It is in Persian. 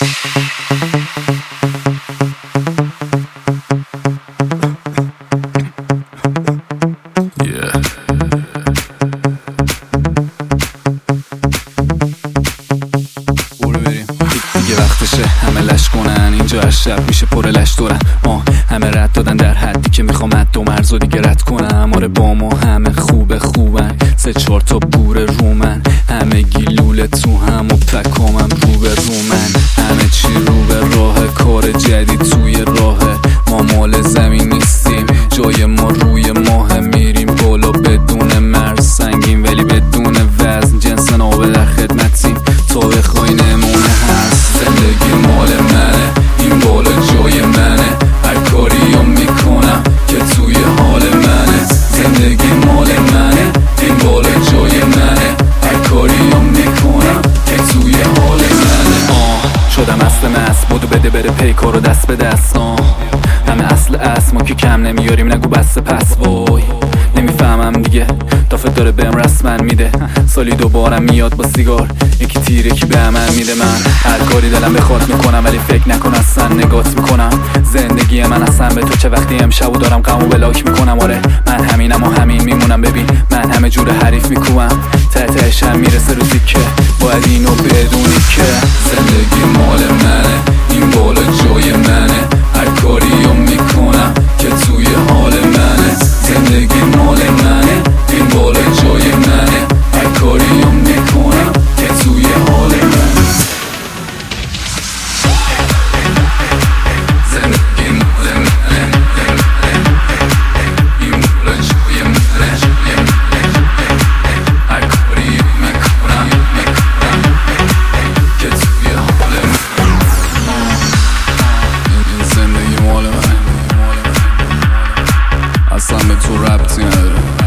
وقتشه همه لش کنن، اینجا هر شب میشه پر لش دورن. همه رد دادن در حدی که میخوام حد و مرزو دیگه رد کنم. آره با ما همه خوبن، 3-4 تا بور رومن، همه گیلوله تو هم و پکامم رو به رومن. همه چی رو به راه، کار جدید توی راهه. ما مال زمین نیستیم، جای ما روی ماه. میریم بالا بدون مرز، سنگین ولی بدون وزن. جنس نابه در خدمتیم تا بخوای نمونه هست. زندگی مال منه، این بالا جای منه. هر کاریم میکنم که توی حال منه. زندگی مال منه، این بالا جای منه. هر کاریم میکنم که توی حال منه. شدم اصل مست، بودو بده بره پیکارو دست به دست. همه اصل ما که کم نمیاریم، نگو بسته پس. وای نمیفهمم دیگه، دافت داره بهم رسما میده. سالی دوبارم میاد با سیگار، یکی تیر یکی به عمل میده. من هر کاری دلم بخواد میکنم، ولی فکر نکن اصلا نگات میکنم. زندگی من اصلا به تو چه وقتی امشبو دارم غمو بلاک میکنم. آره من همینم و همین میمونم. ببین من همه جور حریف میکوبم، تهش هم میرسه روزی که باید اینو بدونی که زندگی مال منه، این بالا جای منه. هر کاریم میکنم که توی حال منه. زندگی مال منه، این بالا جای منه. هر کاریم میکنم که توی حال منه. زندگی مال منه، این بالا جای منه. هر کاریم میکنم که توی حال منه. این زندگی مال منه، اصلا به تو ربطی نداره.